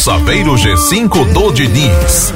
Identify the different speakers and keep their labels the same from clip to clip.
Speaker 1: Saveiro G5 do Diniz.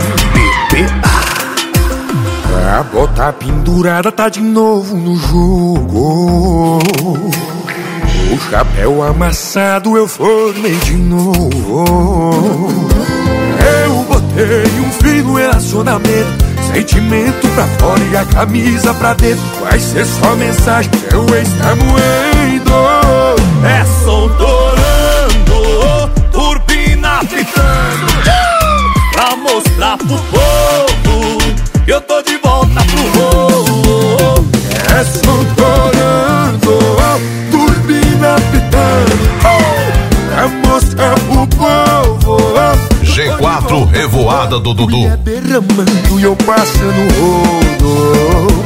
Speaker 2: A bota pendurada tá de novo no jogo. O chapéu amassado eu formei de novo. Eu botei um fim no relacionamento, sentimento pra fora e a camisa pra dentro. Vai ser só mensagem, seu ex tá moendo.
Speaker 3: É som torando, turbina fritando, pra mostrar pro povo que eu tô de volta pro rolo.
Speaker 2: É som torando, turbina fritando, pra mostrar pro povo.
Speaker 1: G4 Revoada do Dudu.
Speaker 2: Mulher derramando e eu passando rodo.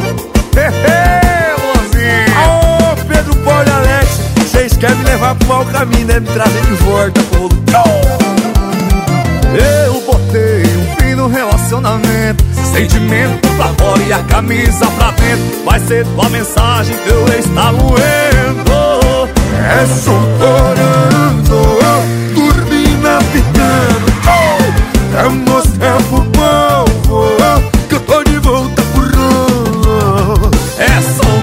Speaker 2: Ô Pedro, Paulo e Alex, vocês querem me levar pro mau caminho, né? Me trazer de volta pro rolo.
Speaker 3: Eu botei um fim no relacionamento, sentimento pra fora e a camisa pra dentro. Vai ser tua mensagem, teu ex tá moendo.
Speaker 2: É som torando, turbina pitando, pra mostrar pro povo que eu tô de volta pro rolo.
Speaker 3: É som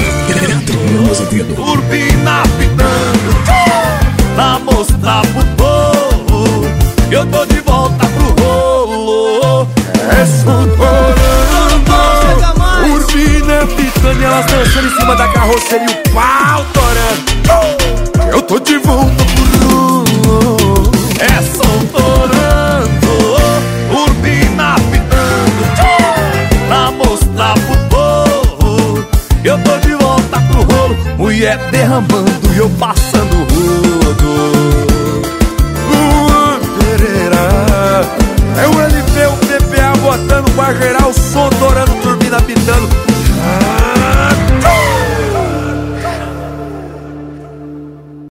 Speaker 3: turbina pitando, pra mostrar pro povo que eu tô de volta pro rolo.
Speaker 2: É som torando, turbina pitando e elas dançando em cima da carroceria e o pau torando. Eu tô de volta pro rolo.
Speaker 3: É som torando, turbina pitando, pra mostrar pro povo que eu tô de volta pro rolo. Mulher derramando e eu passando rodo.
Speaker 2: Luan Pereira, é o LP, o PPA botando pra gerar o som torando, turbina pitando.